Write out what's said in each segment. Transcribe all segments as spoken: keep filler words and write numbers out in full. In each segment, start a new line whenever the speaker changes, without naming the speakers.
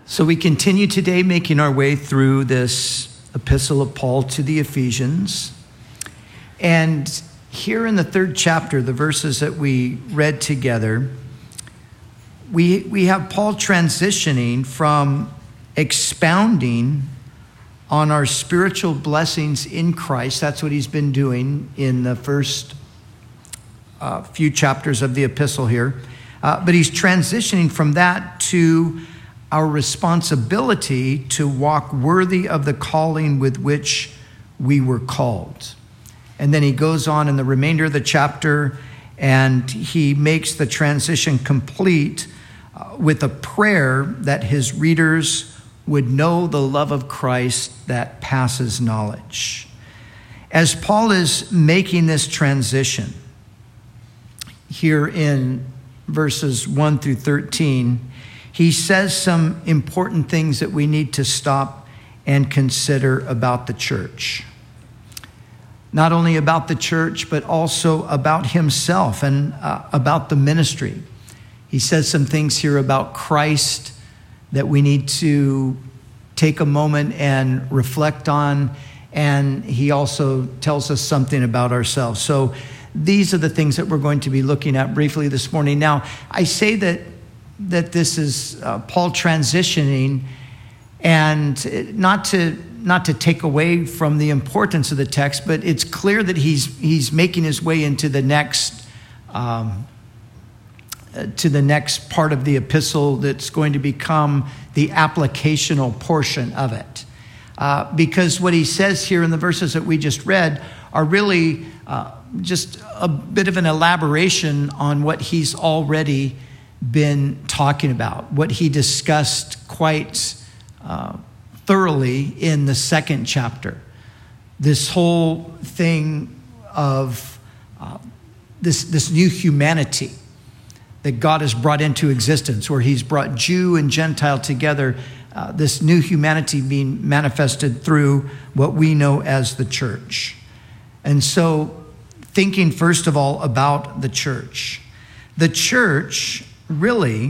So we continue today making our way through this epistle of Paul to the Ephesians. And here in the third chapter, the verses that we read together, we, we have Paul transitioning from expounding on our spiritual blessings in Christ. That's what he's been doing in the first uh, few chapters of the epistle here. Uh, but he's transitioning from that to our responsibility to walk worthy of the calling with which we were called. And then he goes on in the remainder of the chapter and he makes the transition complete uh, with a prayer that his readers would know the love of Christ that passes knowledge. As Paul is making this transition here in verses one through thirteen, he says some important things that we need to stop and consider about the church. Not only about the church, but also about himself and uh, about the ministry. He says some things here about Christ that we need to take a moment and reflect on. And he also tells us something about ourselves. So these are the things that we're going to be looking at briefly this morning. Now, I say that that this is uh, Paul transitioning, and not to not to take away from the importance of the text, but it's clear that he's he's making his way into the next um, uh, to the next part of the epistle that's going to become the applicational portion of it, uh, because what he says here in the verses that we just read are really uh, just a bit of an elaboration on what he's already been talking about, what he discussed quite uh, thoroughly in the second chapter. This whole thing of uh, this, this new humanity that God has brought into existence, where he's brought Jew and Gentile together, uh, this new humanity being manifested through what we know as the church. And so thinking first of all about the church. The church really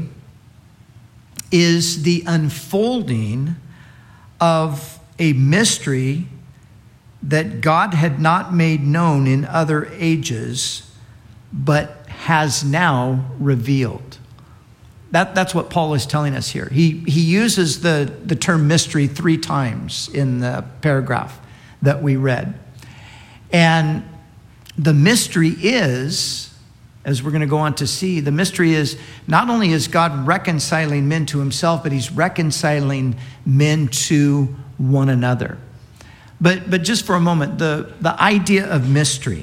is the unfolding of a mystery that God had not made known in other ages, but has now revealed. That, that's what Paul is telling us here. He, he uses the, the term mystery three times in the paragraph that we read. And the mystery is, as we're going to go on to see, the mystery is not only is God reconciling men to himself, but he's reconciling men to one another. But, but just for a moment, the, the idea of mystery,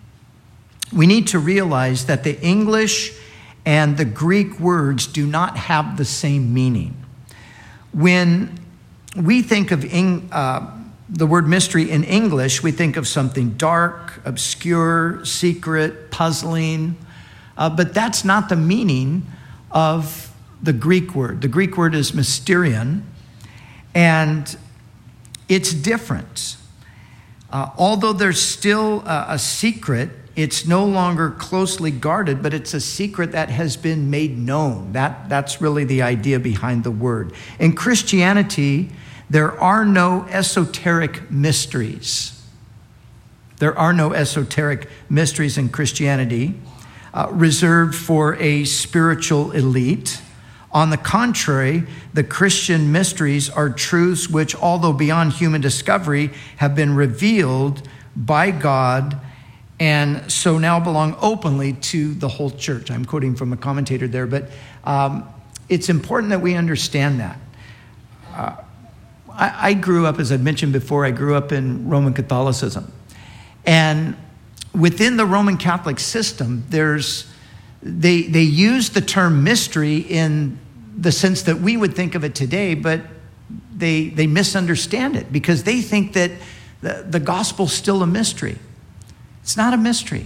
we need to realize that the English and the Greek words do not have the same meaning. When we think of uh, the word mystery in English, we think of something dark, obscure, secret, puzzling. Uh, but that's not the meaning of the Greek word. The Greek word is mysterion, and it's different. Uh, although there's still a, a secret, it's no longer closely guarded, but it's a secret that has been made known. That, that's really the idea behind the word. In Christianity, there are no esoteric mysteries. There are no esoteric mysteries in Christianity. Uh, reserved for a spiritual elite. On the contrary, the Christian mysteries are truths which, although beyond human discovery, have been revealed by God and so now belong openly to the whole church. I'm quoting from a commentator there, but um, it's important that we understand that. Uh, I, I grew up, as I mentioned before, I grew up in Roman Catholicism. And within the Roman Catholic system, there's they they use the term mystery in the sense that we would think of it today, but they they misunderstand it because they think that the, the gospel's still a mystery. It's not a mystery.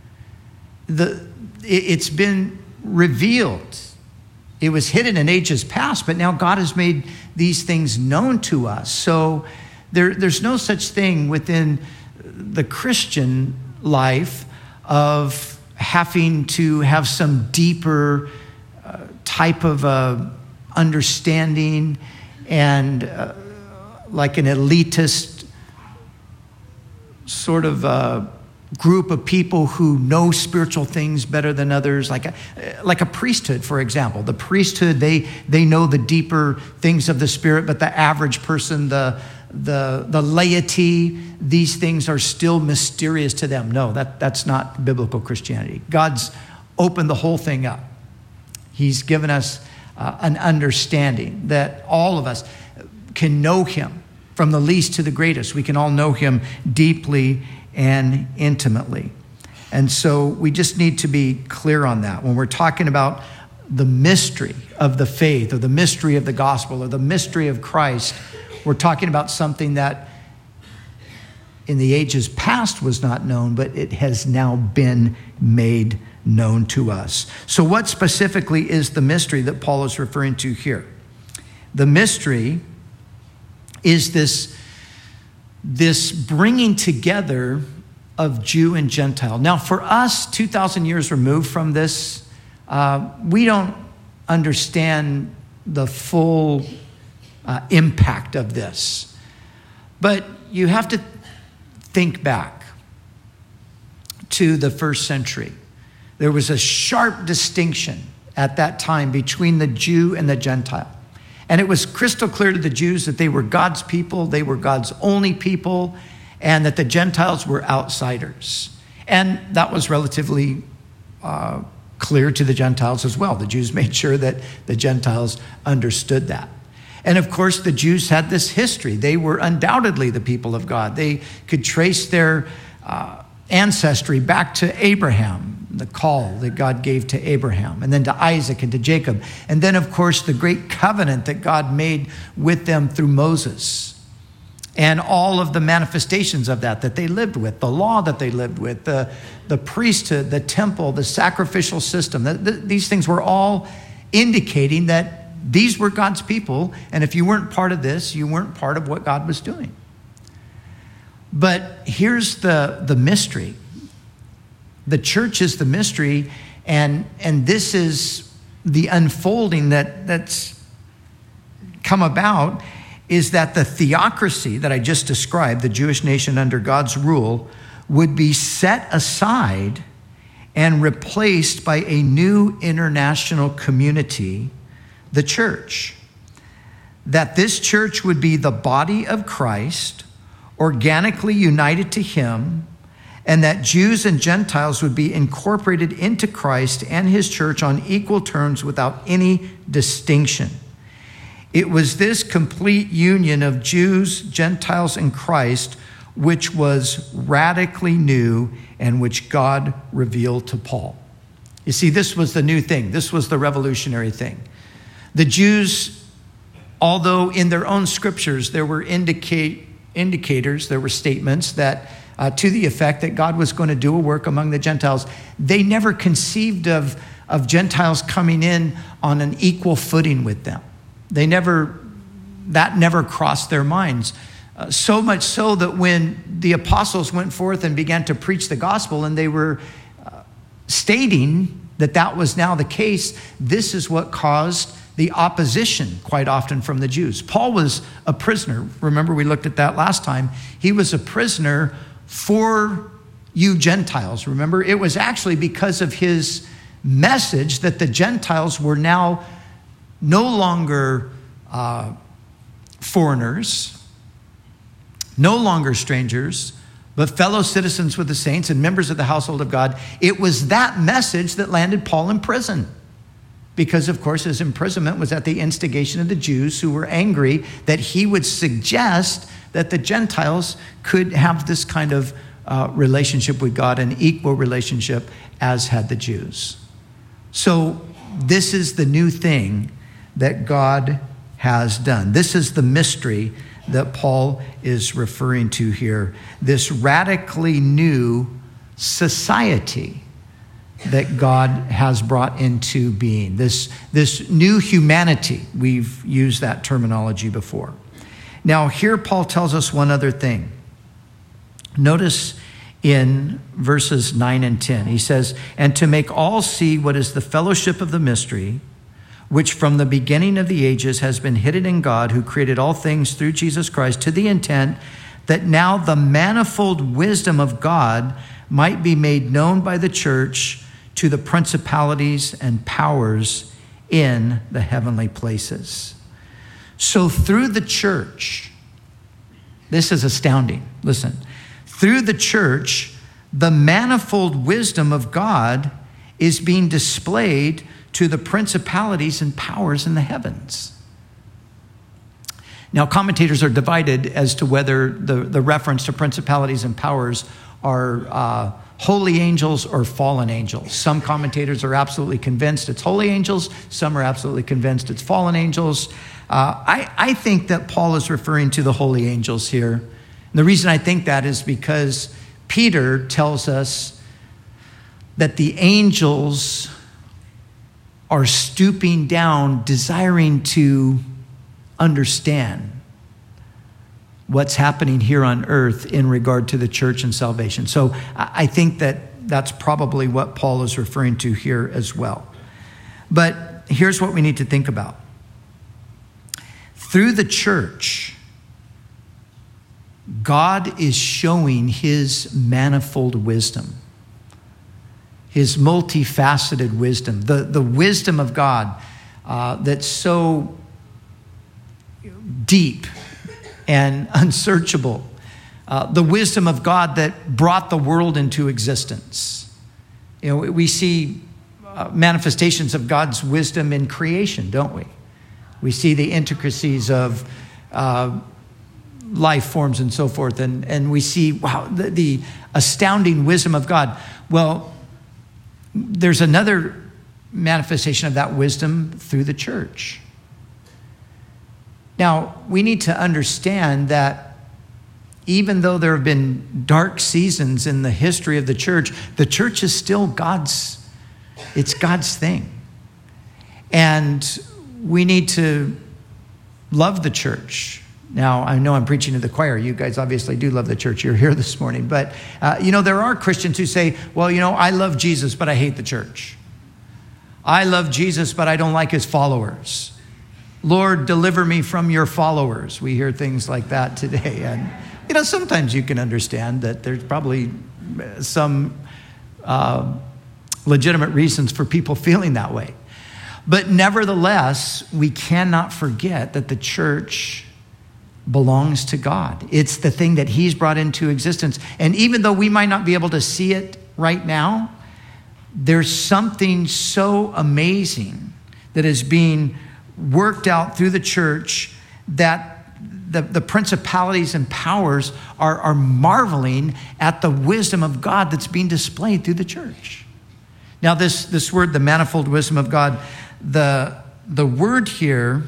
The it, it's been revealed. It was hidden in ages past, but now God has made these things known to us. So there there's no such thing within the Christian life of having to have some deeper uh, type of a understanding and uh, like an elitist sort of uh, group of people who know spiritual things better than others, like a, like a priesthood, for example. The priesthood, they they know the deeper things of the Spirit, but the average person, the the the laity, these things are still mysterious to them. No, that, that's not biblical Christianity. God's opened the whole thing up. He's given us uh, an understanding that all of us can know him from the least to the greatest. We can all know him deeply and intimately. And so we just need to be clear on that. When we're talking about the mystery of the faith or the mystery of the gospel or the mystery of Christ, we're talking about something that in the ages past was not known, but it has now been made known to us. So what specifically is the mystery that Paul is referring to here? The mystery is this, this bringing together of Jew and Gentile. Now, for us, two thousand years removed from this, uh, we don't understand the full uh, impact of this. But you have to think back to the first century. There was a sharp distinction at that time between the Jew and the Gentile. And it was crystal clear to the Jews that they were God's people, they were God's only people, and that the Gentiles were outsiders. And that was relatively uh, clear to the Gentiles as well. The Jews made sure that the Gentiles understood that. And of course, the Jews had this history. They were undoubtedly the people of God. They could trace their uh, ancestry back to Abraham, the call that God gave to Abraham, and then to Isaac and to Jacob. And then, of course, the great covenant that God made with them through Moses. And all of the manifestations of that, that they lived with, the law that they lived with, the, the priesthood, the temple, the sacrificial system. The, the, these things were all indicating that these were God's people, and if you weren't part of this, you weren't part of what God was doing. But here's the, the mystery. The church is the mystery, and, and this is the unfolding that, that's come about, is that the theocracy that I just described, the Jewish nation under God's rule, would be set aside and replaced by a new international community, the church. That this church would be the body of Christ, organically united to him, and that Jews and Gentiles would be incorporated into Christ and his church on equal terms without any distinction. It was this complete union of Jews, Gentiles, and Christ which was radically new and which God revealed to Paul. You see, this was the new thing. This was the revolutionary thing. The Jews, although in their own scriptures there were indicate, indicators, there were statements that uh, to the effect that God was going to do a work among the Gentiles, they never conceived of, of Gentiles coming in on an equal footing with them. They never, that never crossed their minds. Uh, so much so that when the apostles went forth and began to preach the gospel and they were uh, stating that that was now the case, this is what caused the opposition quite often from the Jews. Paul was a prisoner. Remember, we looked at that last time. He was a prisoner for you Gentiles. Remember, it was actually because of his message that the Gentiles were now no longer uh, foreigners, no longer strangers, but fellow citizens with the saints and members of the household of God. It was that message that landed Paul in prison. Because, of course, his imprisonment was at the instigation of the Jews who were angry that he would suggest that the Gentiles could have this kind of uh, relationship with God, an equal relationship as had the Jews. So this is the new thing that God has done. This is the mystery that Paul is referring to here. This radically new society that God has brought into being. This, this new humanity. We've used that terminology before. Now, here Paul tells us one other thing. Notice in verses nine and ten, he says, "And to make all see what is the fellowship of the mystery, which from the beginning of the ages has been hidden in God, who created all things through Jesus Christ, to the intent that now the manifold wisdom of God might be made known by the church to the principalities and powers in the heavenly places. So through the church, this is astounding. Listen, through the church, the manifold wisdom of God is being displayed to the principalities and powers in the heavens. Now, commentators are divided as to whether the, the reference to principalities and powers are uh, holy angels or fallen angels. Some commentators are absolutely convinced it's holy angels. Some are absolutely convinced it's fallen angels. Uh, I, I think that Paul is referring to the holy angels here. And the reason I think that is because Peter tells us that the angels are stooping down, desiring to understand what's happening here on earth in regard to the church and salvation. So I think that that's probably what Paul is referring to here as well. But here's what we need to think about. Through the church, God is showing his manifold wisdom, his multifaceted wisdom, the, the wisdom of God uh, that's so deep and unsearchable. Uh, the wisdom of God that brought the world into existence. You know, we see uh, manifestations of God's wisdom in creation, don't we? We see the intricacies of uh, life forms and so forth, and, and we see, wow, the, the astounding wisdom of God. Well, there's another manifestation of that wisdom through the church. Now, we need to understand that even though there have been dark seasons in the history of the church, the church is still God's, it's God's thing. And we need to love the church. Now, I know I'm preaching to the choir. You guys obviously do love the church. You're here this morning. But, uh, you know, there are Christians who say, well, you know, I love Jesus, but I hate the church. I love Jesus, but I don't like his followers. Lord, deliver me from your followers. We hear things like that today. And, you know, sometimes you can understand that there's probably some uh, legitimate reasons for people feeling that way. But nevertheless, we cannot forget that the church belongs to God. It's the thing that he's brought into existence. And even though we might not be able to see it right now, there's something so amazing that is being worked out through the church that the, the principalities and powers are, are marveling at the wisdom of God that's being displayed through the church. Now, this, this word, the manifold wisdom of God, the, the word here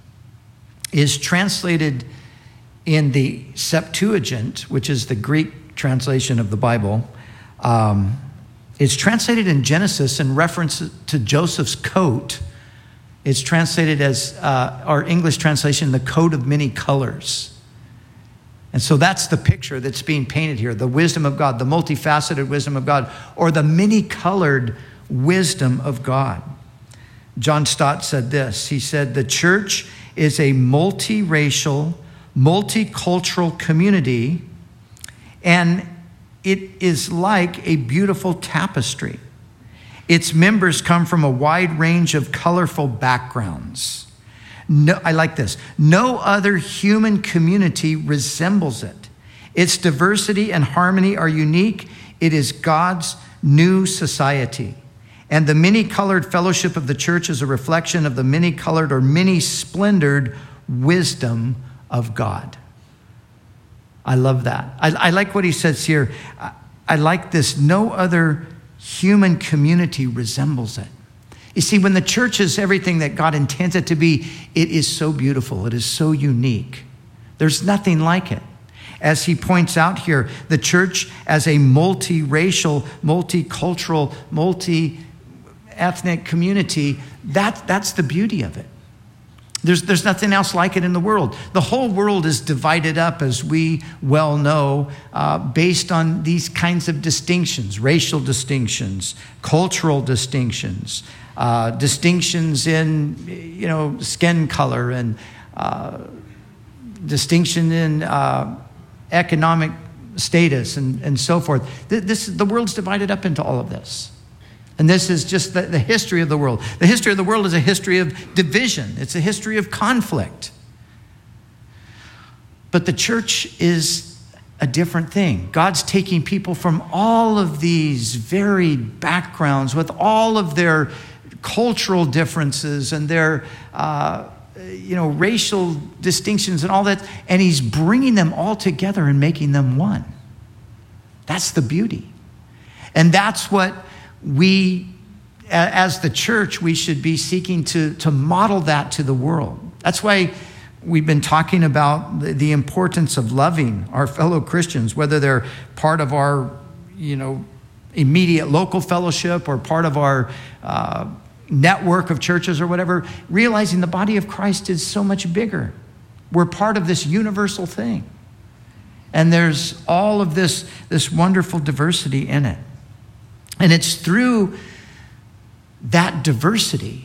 is translated in the Septuagint, which is the Greek translation of the Bible. Um, it's translated in Genesis in reference to Joseph's coat. It's translated as, uh, our English translation, the coat of many colors. And so that's the picture that's being painted here, the wisdom of God, the multifaceted wisdom of God, or the many-colored wisdom of God. John Stott said this. He said, the church is a multiracial, multicultural community, and it is like a beautiful tapestry. Its members come from a wide range of colorful backgrounds. No, I like this. No other human community resembles it. Its diversity and harmony are unique. It is God's new society. And the many-colored fellowship of the church is a reflection of the many-colored or many-splendored wisdom of God. I love that. I, I like what he says here. I, I like this. No other human community resembles it. You see, when the church is everything that God intends it to be, it is so beautiful. It is so unique. There's nothing like it. As he points out here, the church as a multiracial, multicultural, multi-ethnic community, that, that's the beauty of it. There's, there's nothing else like it in the world. The whole world is divided up, as we well know, uh, based on these kinds of distinctions, racial distinctions, cultural distinctions, uh, distinctions in, you know, skin color and uh, distinction in uh, economic status and, and so forth. This, the world's divided up into all of this. And this is just the, the history of the world. The history of the world is a history of division. It's a history of conflict. But the church is a different thing. God's taking people from all of these varied backgrounds with all of their cultural differences and their uh, you know, racial distinctions and all that, and he's bringing them all together and making them one. That's the beauty. And that's what we, as the church, we should be seeking to, to model that to the world. That's why we've been talking about the, the importance of loving our fellow Christians, whether they're part of our, you know, immediate local fellowship or part of our uh, network of churches or whatever, realizing the body of Christ is so much bigger. We're part of this universal thing. And there's all of this, this wonderful diversity in it. And it's through that diversity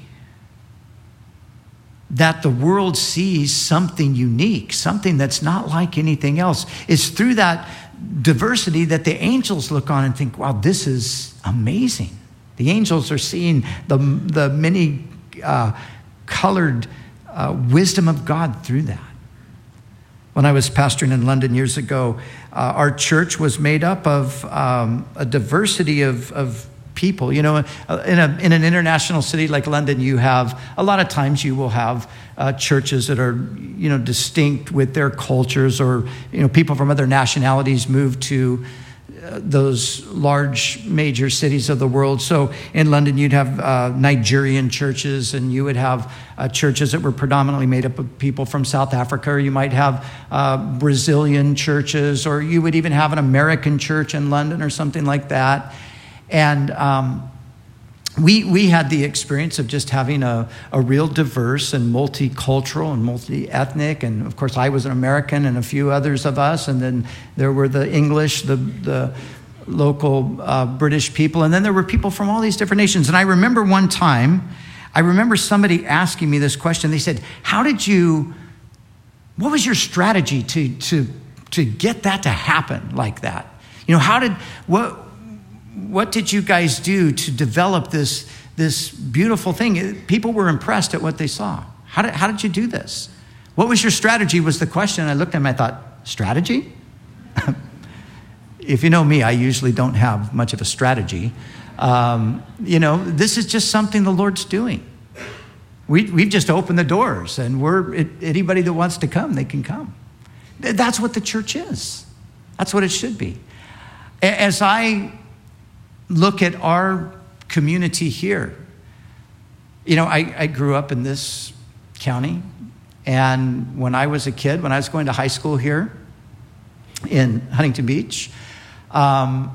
that the world sees something unique, something that's not like anything else. It's through that diversity that the angels look on and think, wow, this is amazing. The angels are seeing the, the many uh, colored uh, wisdom of God through that. When I was pastoring in London years ago, uh, our church was made up of um, a diversity of, of people. You know, in a in an international city like London, you have a lot of times you will have uh, churches that are, you know, distinct with their cultures, or, you know, people from other nationalities move to uh, those large major cities of the world. So in London, you'd have uh, Nigerian churches, and you would have uh, churches that were predominantly made up of people from South Africa, or you might have uh, Brazilian churches, or you would even have an American church in London or something like that. And um, we we had the experience of just having a, a real diverse and multicultural and multi-ethnic. And of course, I was an American and a few others of us. And then there were the English, the, the local uh, British people. And then there were people from all these different nations. And I remember one time, I remember somebody asking me this question. They said, how did you, what was your strategy to, to, to get that to happen like that? You know, how did, what, What did you guys do to develop this, this beautiful thing? People were impressed at what they saw. How did, how did you do this? What was your strategy was the question. I looked at him, I thought, strategy? If you know me, I usually don't have much of a strategy. Um, you know, this is just something the Lord's doing. We, we've just opened the doors, and we're it, anybody that wants to come, they can come. That's what the church is. That's what it should be. As I look at our community here, you know, I, I grew up in this county, and when I was a kid, when I was going to high school here in Huntington Beach, um,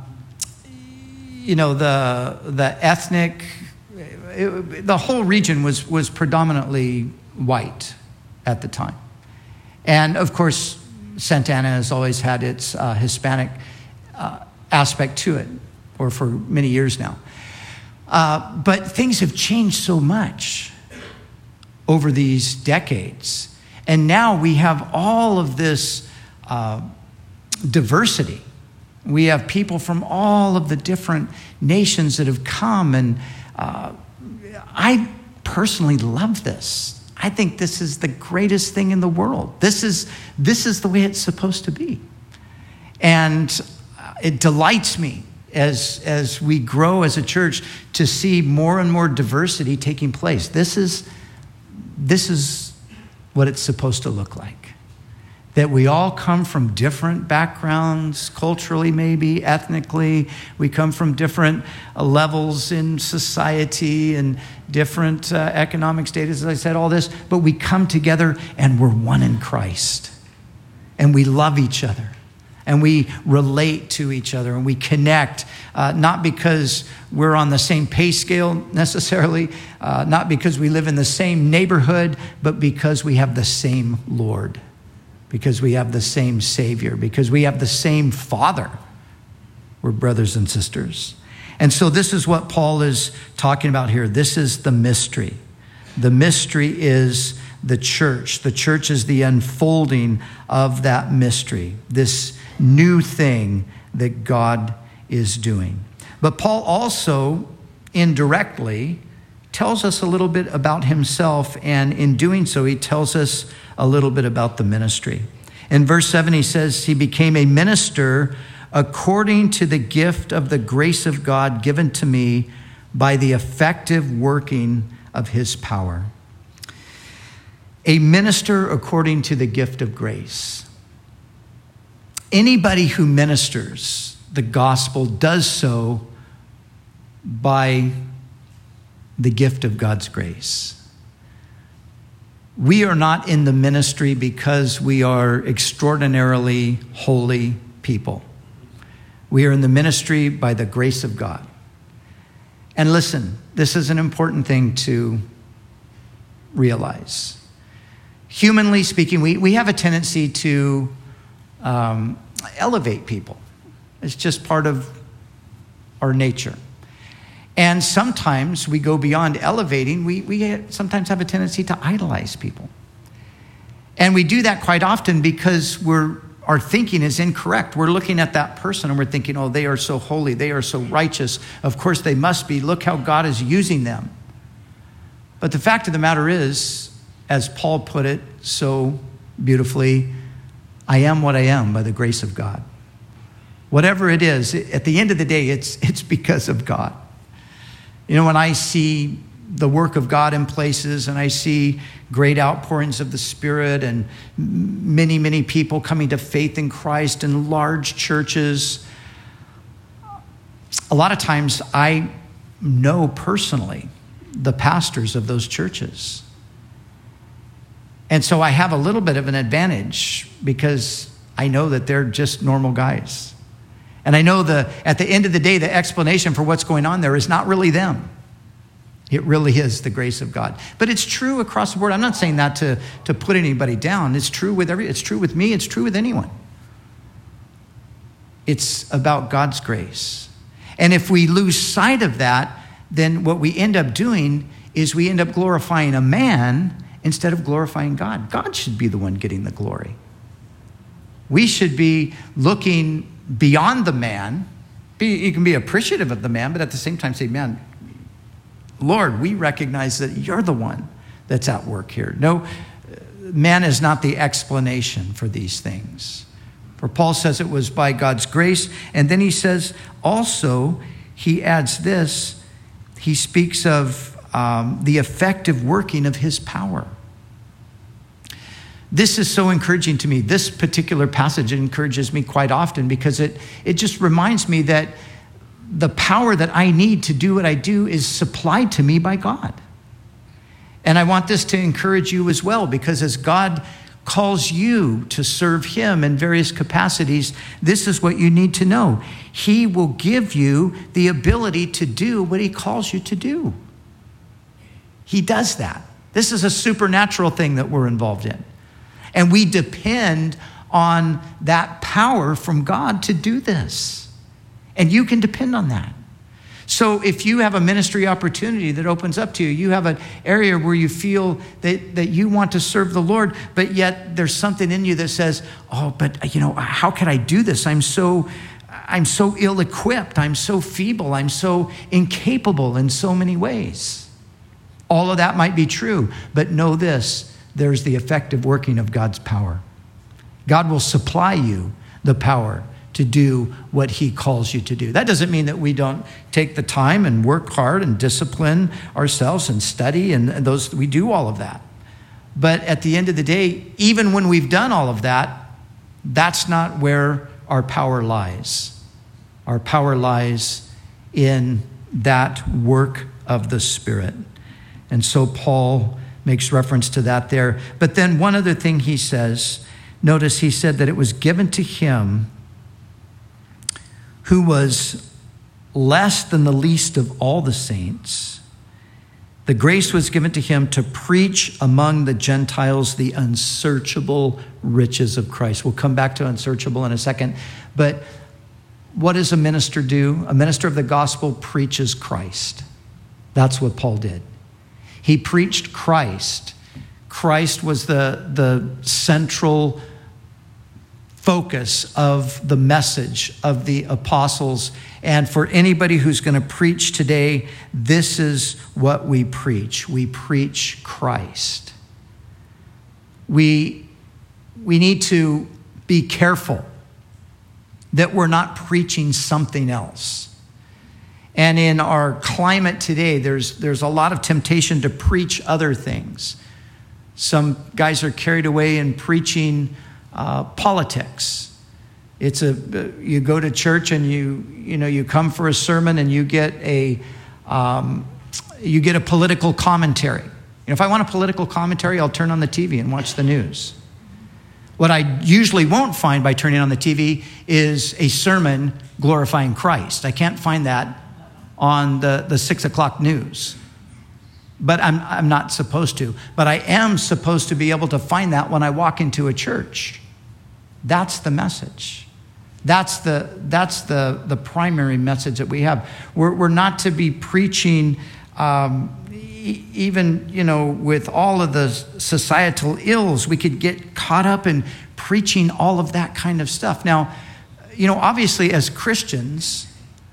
you know, the the ethnic, it, the whole region was was predominantly white at the time, and of course, Santa Ana has always had its uh, Hispanic uh, aspect to it, or for many years now. Uh, but things have changed so much over these decades. And now we have all of this uh, diversity. We have people from all of the different nations that have come. And uh, I personally love this. I think this is the greatest thing in the world. This is, this is the way it's supposed to be. And it delights me as as we grow as a church to see more and more diversity taking place. This is this is what it's supposed to look like. That we all come from different backgrounds, culturally maybe, ethnically. We come from different levels in society and different uh, economic status, as I said, all this. But we come together and we're one in Christ. And we love each other. And we relate to each other, and we connect, uh, not because we're on the same pay scale necessarily, uh, not because we live in the same neighborhood, but because we have the same Lord, because we have the same Savior, because we have the same Father. We're brothers and sisters. And so this is what Paul is talking about here. This is the mystery. The mystery is the church. The church is the unfolding of that mystery, this new thing that God is doing. But Paul also indirectly tells us a little bit about himself, and in doing so, he tells us a little bit about the ministry. In verse seven, he says, he became a minister according to the gift of the grace of God given to me by the effective working of his power. A minister according to the gift of grace. Anybody who ministers the gospel does so by the gift of God's grace. We are not in the ministry because we are extraordinarily holy people. We are in the ministry by the grace of God. And listen, this is an important thing to realize. Humanly speaking, we, we have a tendency to um, elevate people. It's just part of our nature. And sometimes we go beyond elevating. We, we sometimes have a tendency to idolize people. And we do that quite often because we're, our thinking is incorrect. We're looking at that person and we're thinking, oh, they are so holy. They are so righteous. Of course they must be. Look how God is using them. But the fact of the matter is, as Paul put it so beautifully, I am what I am by the grace of God. Whatever it is, at the end of the day, it's, it's because of God. You know, when I see the work of God in places and I see great outpourings of the Spirit and many, many people coming to faith in Christ in large churches, a lot of times I know personally the pastors of those churches. And so I have a little bit of an advantage because I know that they're just normal guys. And I know the at the end of the day, the explanation for what's going on there is not really them. It really is the grace of God. But it's true across the board. I'm not saying that to, to put anybody down. It's true with every, it's true with me. It's true with anyone. It's about God's grace. And if we lose sight of that, then what we end up doing is we end up glorifying a man instead of glorifying God. God should be the one getting the glory. We should be looking beyond the man. Be, you can be appreciative of the man, but at the same time say, man, Lord, we recognize that you're the one that's at work here. No, man is not the explanation for these things. For Paul says it was by God's grace. And then he says also, he adds this, he speaks of um, the effective working of his power. This is so encouraging to me. This particular passage encourages me quite often because it, it just reminds me that the power that I need to do what I do is supplied to me by God. And I want this to encourage you as well, because as God calls you to serve him in various capacities, this is what you need to know. He will give you the ability to do what he calls you to do. He does that. This is a supernatural thing that we're involved in. And we depend on that power from God to do this. And you can depend on that. So if you have a ministry opportunity that opens up to you, you have an area where you feel that, that you want to serve the Lord, but yet there's something in you that says, oh, but you know, how can I do this? I'm so, I'm so ill-equipped. I'm so feeble. I'm so incapable in so many ways. All of that might be true, but know this, there's the effective working of God's power. God will supply you the power to do what he calls you to do. That doesn't mean that we don't take the time and work hard and discipline ourselves and study, and those, we do all of that. But at the end of the day, even when we've done all of that, that's not where our power lies. Our power lies in that work of the Spirit. And so Paul makes reference to that there. But then one other thing he says, notice he said that it was given to him who was less than the least of all the saints. The grace was given to him to preach among the Gentiles the unsearchable riches of Christ. We'll come back to unsearchable in a second. But what does a minister do? A minister of the gospel preaches Christ. That's what Paul did. He preached Christ. Christ was the, the central focus of the message of the apostles. And for anybody who's going to preach today, this is what we preach. We preach Christ. We, we need to be careful that we're not preaching something else. And in our climate today, there's, there's a lot of temptation to preach other things. Some guys are carried away in preaching uh, politics. It's a, you go to church and you, you know, you come for a sermon and you get a, um, you get a political commentary. You know, if I want a political commentary, I'll turn on the T V and watch the news. What I usually won't find by turning on the T V is a sermon glorifying Christ. I can't find that on the, the six o'clock news. But I'm, I'm not supposed to. But I am supposed to be able to find that when I walk into a church. That's the message. That's the, that's the, the primary message that we have. We're, we're not to be preaching, um, e- even, you know, with all of the societal ills, we could get caught up in preaching all of that kind of stuff. Now, you know, obviously as Christians,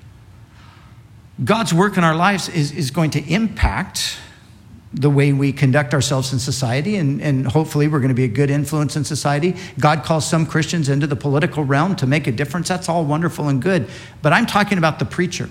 God's work in our lives is, is going to impact the way we conduct ourselves in society, and, and hopefully we're going to be a good influence in society. God calls some Christians into the political realm to make a difference. That's all wonderful and good. But I'm talking about the preacher.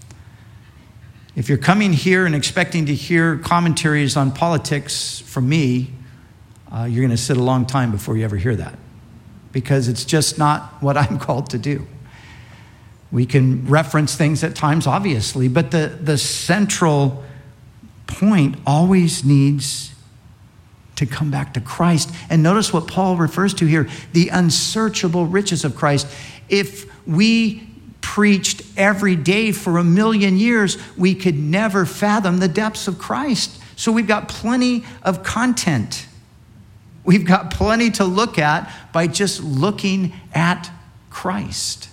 If you're coming here and expecting to hear commentaries on politics from me, uh, you're going to sit a long time before you ever hear that, because it's just not what I'm called to do. We can reference things at times, obviously, but the, the central point always needs to come back to Christ. And notice what Paul refers to here, the unsearchable riches of Christ. If we preached every day for a million years, we could never fathom the depths of Christ. So we've got plenty of content. We've got plenty to look at by just looking at Christ.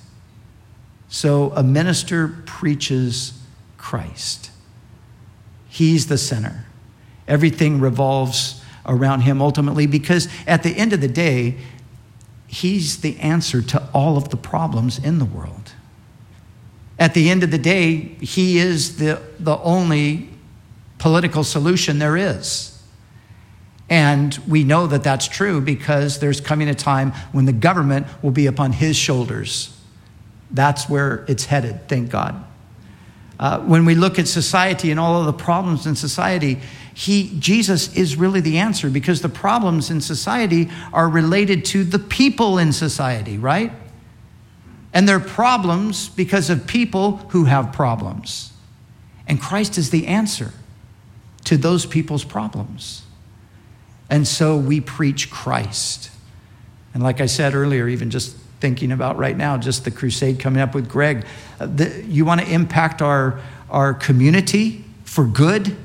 So a minister preaches Christ. He's the center. Everything revolves around him ultimately, because at the end of the day, he's the answer to all of the problems in the world. At the end of the day, he is the, the only political solution there is. And we know that that's true because there's coming a time when the government will be upon his shoulders. That's where it's headed, thank God. Uh, when we look at society and all of the problems in society, he, Jesus is really the answer, because the problems in society are related to the people in society, right? And they're problems because of people who have problems. And Christ is the answer to those people's problems. And so we preach Christ. And like I said earlier, even just thinking about right now, just the crusade coming up with Greg. Uh, the, you want to impact our, our community for good?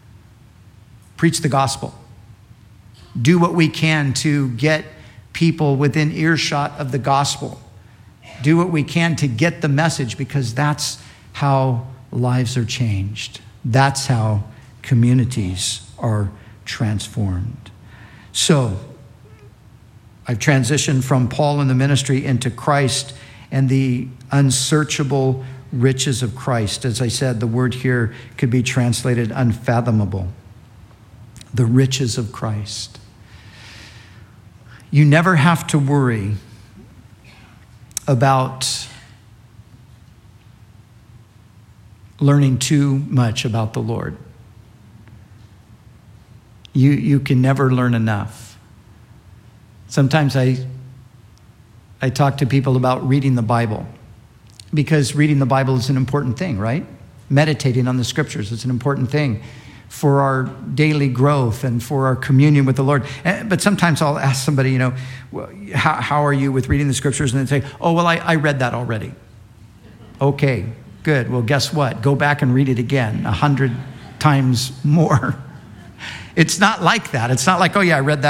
Preach the gospel. Do what we can to get people within earshot of the gospel. Do what we can to get the message, because that's how lives are changed. That's how communities are transformed. So, I've transitioned from Paul and the ministry into Christ and the unsearchable riches of Christ. As I said, the word here could be translated unfathomable. The riches of Christ. You never have to worry about learning too much about the Lord. You, you can never learn enough. Sometimes I, I talk to people about reading the Bible, because reading the Bible is an important thing, right? Meditating on the scriptures is an important thing for our daily growth and for our communion with the Lord. But sometimes I'll ask somebody, you know, how, how are you with reading the scriptures? And they say, oh, well, I, I read that already. Okay, good. Well, guess what? Go back and read it again a hundred times more. It's not like that. It's not like, oh yeah, I read that.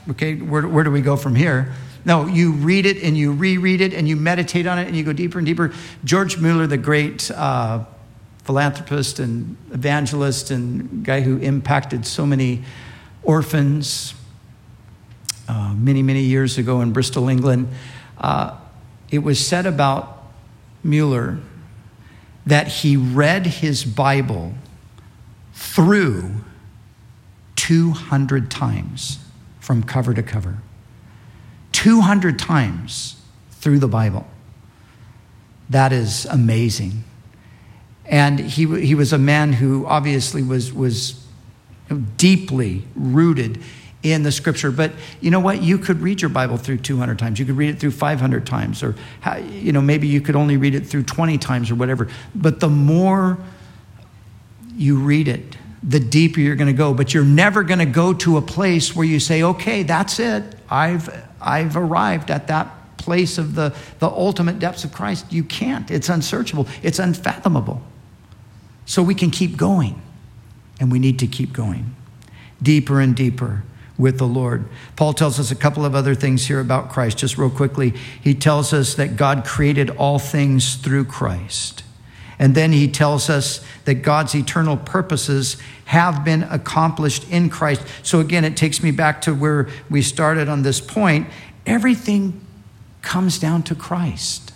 Okay, where, where do we go from here? No, you read it and you reread it and you meditate on it and you go deeper and deeper. George Mueller, the great uh, philanthropist and evangelist and guy who impacted so many orphans uh, many, many years ago in Bristol, England, uh, it was said about Mueller that he read his Bible through two hundred times from cover to cover. two hundred times through the Bible. That is amazing. And he he was a man who obviously was, was deeply rooted in the scripture. But you know what? You could read your Bible through two hundred times. You could read it through five hundred times. Or, you know, maybe you could only read it through twenty times or whatever. But the more you read it, the deeper you're going to go. But you're never going to go to a place where you say, okay, that's it. I've I've arrived at that place of the, the ultimate depths of Christ. You can't. It's unsearchable. It's unfathomable. So we can keep going. And we need to keep going. Deeper and deeper with the Lord. Paul tells us a couple of other things here about Christ. Just real quickly. He tells us that God created all things through Christ. And then he tells us that God's eternal purposes have been accomplished in Christ. So again, it takes me back to where we started on this point. Everything comes down to Christ.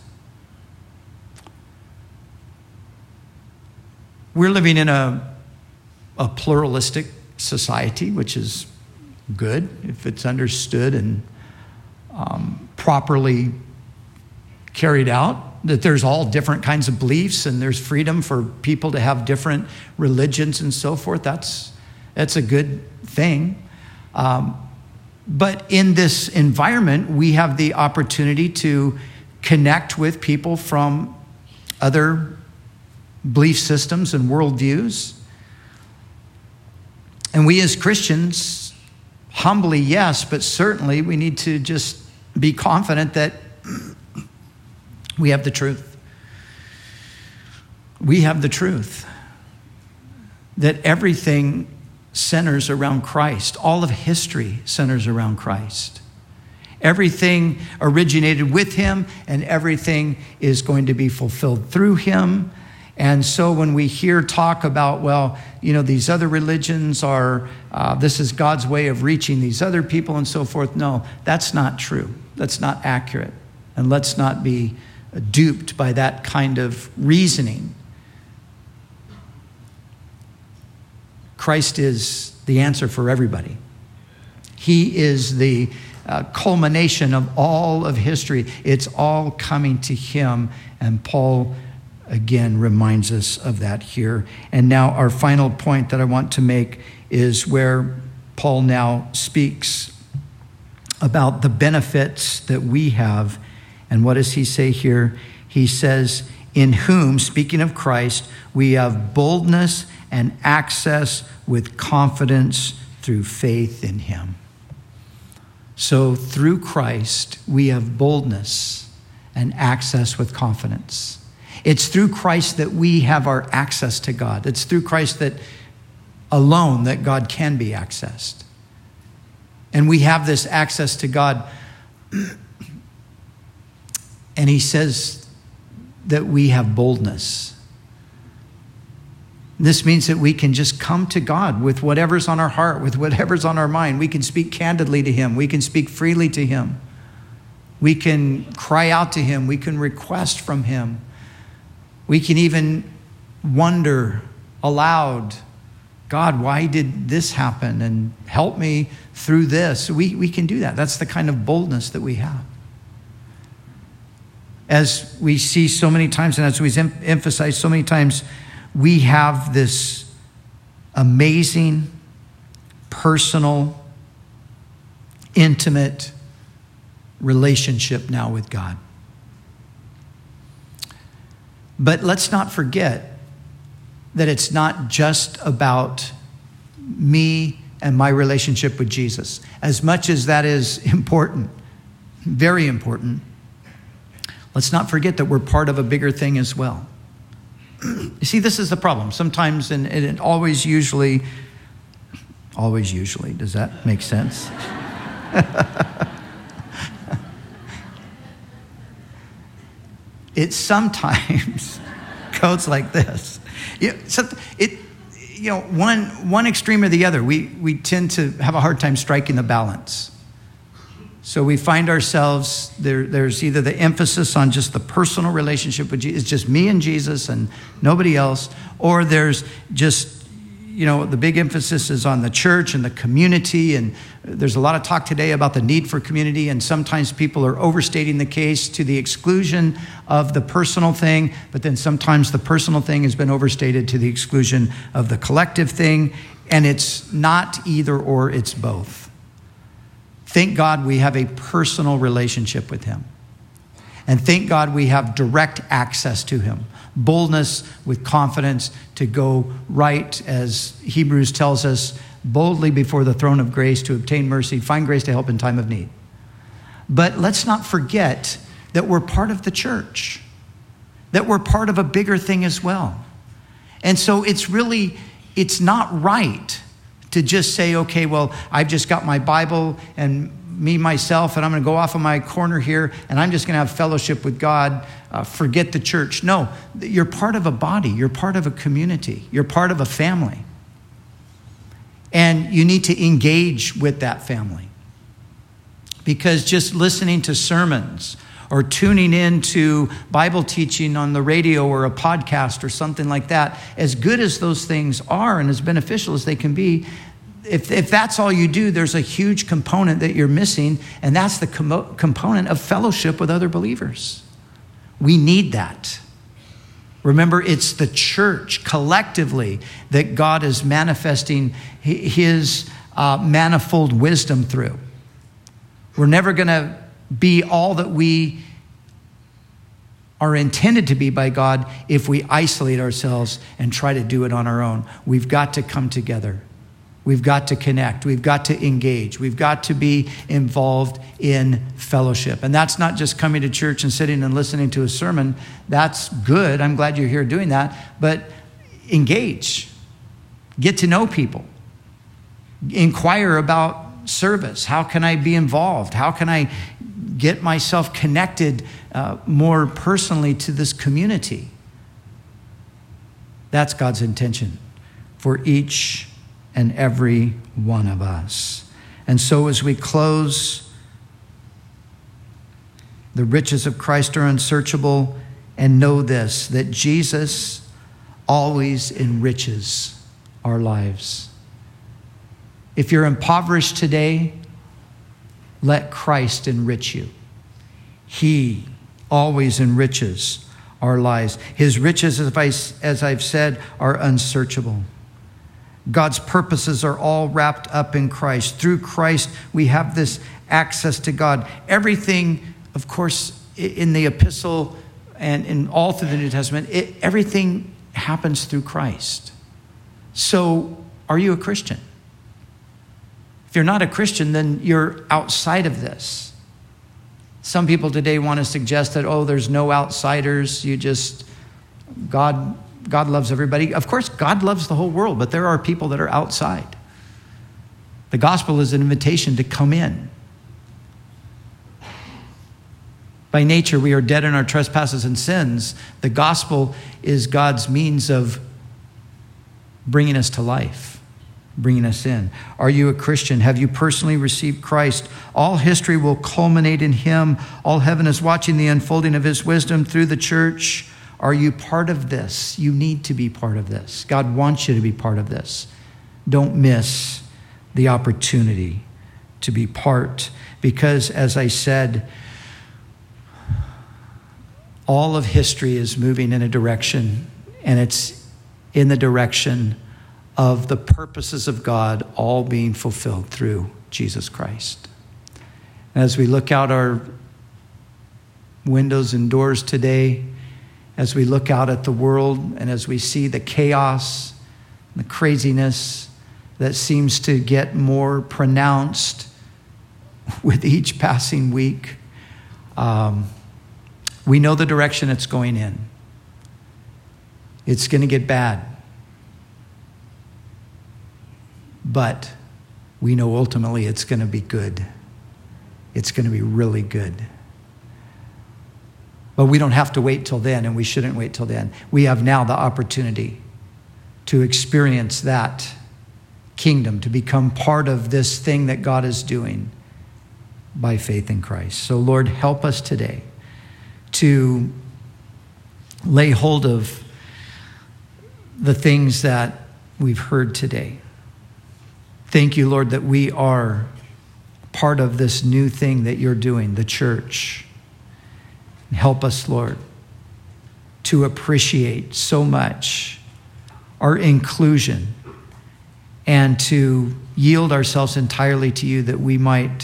We're living in a, a pluralistic society, which is good if it's understood and um, properly carried out. That there's all different kinds of beliefs and there's freedom for people to have different religions and so forth. That's, that's a good thing. Um, but in this environment, we have the opportunity to connect with people from other belief systems and worldviews. And we as Christians, humbly, yes, but certainly we need to just be confident that we have the truth. We have the truth that everything centers around Christ. All of history centers around Christ. Everything originated with him and everything is going to be fulfilled through him. And so when we hear talk about, well, you know, these other religions are, uh, this is God's way of reaching these other people and so forth. No, that's not true. That's not accurate. And let's not be duped by that kind of reasoning. Christ is the answer for everybody. He is the uh, culmination of all of history. It's all coming to him. And Paul, again, reminds us of that here. And now our final point that I want to make is where Paul now speaks about the benefits that we have. And what does he say here? He says, in whom, speaking of Christ, we have boldness and access with confidence through faith in him. So through Christ, we have boldness and access with confidence. It's through Christ that we have our access to God. It's through Christ that alone that God can be accessed. And we have this access to God. And he says that we have boldness. This means that we can just come to God with whatever's on our heart, with whatever's on our mind. We can speak candidly to him. We can speak freely to him. We can cry out to him. We can request from him. We can even wonder aloud, God, why did this happen? And help me through this. We, we can do that. That's the kind of boldness that we have. As we see so many times, and as we em- emphasize so many times, we have this amazing, personal, intimate relationship now with God. But let's not forget that it's not just about me and my relationship with Jesus. As much as that is important, very important, let's not forget that we're part of a bigger thing as well. You see, this is the problem. Sometimes, and it always usually, always usually, does that make sense? It sometimes goes like this. You know, so it, you know, one one extreme or the other. We we tend to have a hard time striking the balance. So we find ourselves there. There's either the emphasis on just the personal relationship with Jesus, it's just me and Jesus and nobody else, or there's just, you know, the big emphasis is on the church and the community. And there's a lot of talk today about the need for community. And sometimes people are overstating the case to the exclusion of the personal thing. But then sometimes the personal thing has been overstated to the exclusion of the collective thing. And it's not either or, it's both. Thank God we have a personal relationship with him. And thank God we have direct access to him. Boldness with confidence to go right, as Hebrews tells us, boldly before the throne of grace to obtain mercy, find grace to help in time of need. But let's not forget that we're part of the church, that we're part of a bigger thing as well. And so it's really, it's not right to just say, okay, well, I've just got my Bible and me, myself, and I'm going to go off in my corner here, and I'm just going to have fellowship with God. Uh, forget the church. No, you're part of a body. You're part of a community. You're part of a family. And you need to engage with that family. Because just listening to sermons or tuning into Bible teaching on the radio or a podcast or something like that, as good as those things are and as beneficial as they can be, if, if that's all you do, there's a huge component that you're missing, and that's the com- component of fellowship with other believers. We need that. Remember, it's the church collectively that God is manifesting his uh, manifold wisdom through. We're never going to be all that we are intended to be by God if we isolate ourselves and try to do it on our own. We've got to come together. We've got to connect. We've got to engage. We've got to be involved in fellowship. And that's not just coming to church and sitting and listening to a sermon. That's good. I'm glad you're here doing that. But engage. Get to know people. Inquire about service. How can I be involved? How can I get myself connected uh, more personally to this community? That's God's intention for each and every one of us. And so as we close, the riches of Christ are unsearchable, and know this, that Jesus always enriches our lives. If you're impoverished today, let Christ enrich you. He always enriches our lives. His riches, as, I, as I've said, are unsearchable. God's purposes are all wrapped up in Christ. Through Christ, we have this access to God. Everything, of course, in the epistle and in all through the New Testament, it, everything happens through Christ. So, are you a Christian? If you're not a Christian, then you're outside of this. Some people today want to suggest that, oh, there's no outsiders. You just, God, God loves everybody. Of course, God loves the whole world, but there are people that are outside. The gospel is an invitation to come in. By nature, we are dead in our trespasses and sins. The gospel is God's means of bringing us to life, bringing us in. Are you a Christian? Have you personally received Christ? All history will culminate in him. All heaven is watching the unfolding of his wisdom through the church. Are you part of this? You need to be part of this. God wants you to be part of this. Don't miss the opportunity to be part, because, as I said, all of history is moving in a direction, and it's in the direction of the purposes of God all being fulfilled through Jesus Christ. As we look out our windows and doors today, as we look out at the world and as we see the chaos, the craziness that seems to get more pronounced with each passing week, um, we know the direction it's going in. It's going to get bad. But we know ultimately it's going to be good. it's going to be really good. But we don't have to wait till then, and we shouldn't wait till then. We have now the opportunity to experience that kingdom, to become part of this thing that God is doing by faith in Christ. So Lord, help us today to lay hold of the things that we've heard today. Thank you, Lord, that we are part of this new thing that you're doing, the church. Help us, Lord, to appreciate so much our inclusion and to yield ourselves entirely to you, that we might,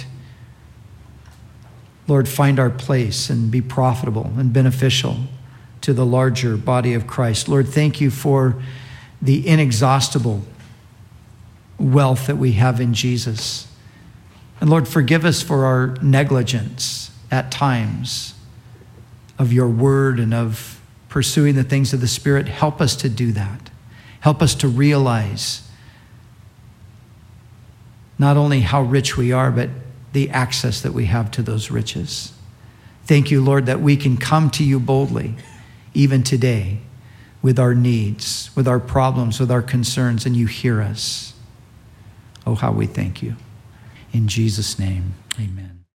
Lord, find our place and be profitable and beneficial to the larger body of Christ. Lord, thank you for the inexhaustible wealth that we have in Jesus. And Lord, forgive us for our negligence at times of your word and of pursuing the things of the Spirit. Help us to do that. Help us to realize not only how rich we are, but the access that we have to those riches. Thank you, Lord, that we can come to you boldly, even today, with our needs, with our problems, with our concerns, and you hear us. Oh, how we thank you. In Jesus' name, amen.